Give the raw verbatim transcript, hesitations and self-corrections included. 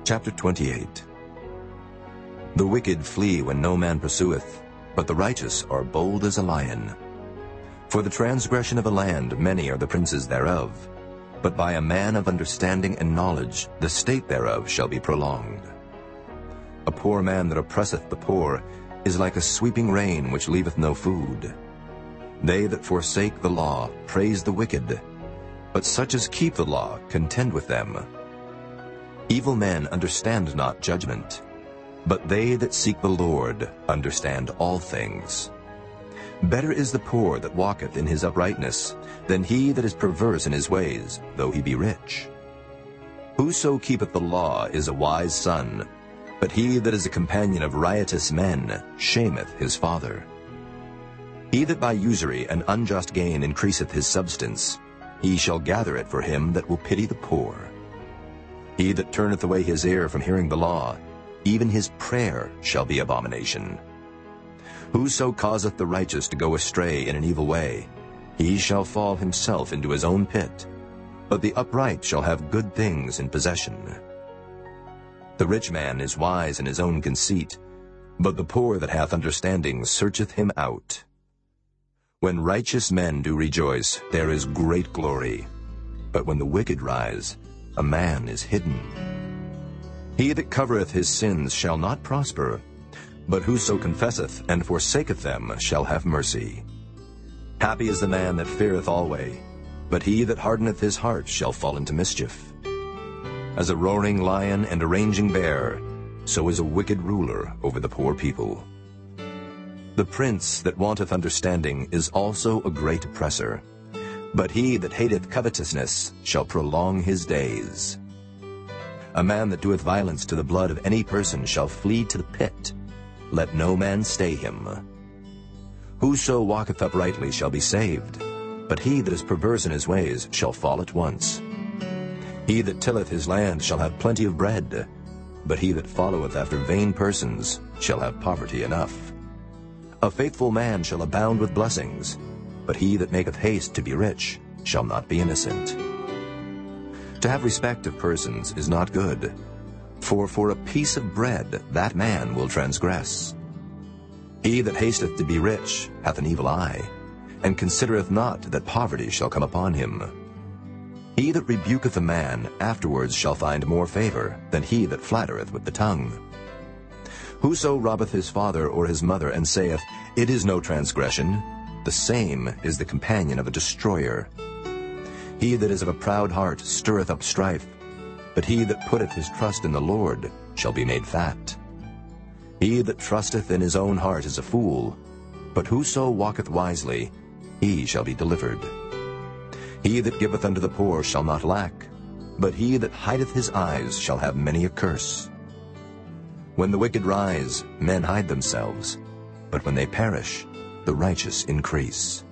Chapter twenty-eight. The wicked flee when no man pursueth, but the righteous are bold as a lion. For the transgression of a land many are the princes thereof, but by a man of understanding and knowledge the state thereof shall be prolonged. A poor man that oppresseth the poor is like a sweeping rain which leaveth no food. They that forsake the law praise the wicked, but such as keep the law contend with them. Evil men understand not judgment, but they that seek the Lord understand all things. Better is the poor that walketh in his uprightness than he that is perverse in his ways, though he be rich. Whoso keepeth the law is a wise son, but he that is a companion of riotous men shameth his father. He that by usury and unjust gain increaseth his substance, he shall gather it for him that will pity the poor. He that turneth away his ear from hearing the law, even his prayer shall be abomination. Whoso causeth the righteous to go astray in an evil way, he shall fall himself into his own pit, but the upright shall have good things in possession. The rich man is wise in his own conceit, but the poor that hath understanding searcheth him out. When righteous men do rejoice, there is great glory, but when the wicked rise, a man is hidden. He that covereth his sins shall not prosper, but whoso confesseth and forsaketh them shall have mercy. Happy is the man that feareth alway, but he that hardeneth his heart shall fall into mischief. As a roaring lion and a raging bear, so is a wicked ruler over the poor people. The prince that wanteth understanding is also a great oppressor, but he that hateth covetousness shall prolong his days. A man that doeth violence to the blood of any person shall flee to the pit. Let no man stay him. Whoso walketh uprightly shall be saved, but he that is perverse in his ways shall fall at once. He that tilleth his land shall have plenty of bread, but he that followeth after vain persons shall have poverty enough. A faithful man shall abound with blessings, but he that maketh haste to be rich shall not be innocent. To have respect of persons is not good, for for a piece of bread that man will transgress. He that hasteth to be rich hath an evil eye, and considereth not that poverty shall come upon him. He that rebuketh a man afterwards shall find more favor than he that flattereth with the tongue. Whoso robbeth his father or his mother, and saith, It is no transgression, the same is the companion of a destroyer. He that is of a proud heart stirreth up strife, but he that putteth his trust in the Lord shall be made fat. He that trusteth in his own heart is a fool, but whoso walketh wisely, he shall be delivered. He that giveth unto the poor shall not lack, but he that hideth his eyes shall have many a curse. When the wicked rise, men hide themselves, but when they perish, the righteous increase.